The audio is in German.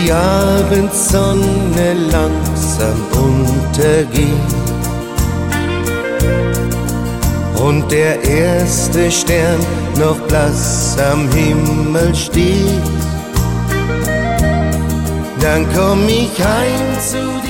die Abendsonne langsam untergeht und der erste Stern noch blass am Himmel steht, dann komm ich heim zu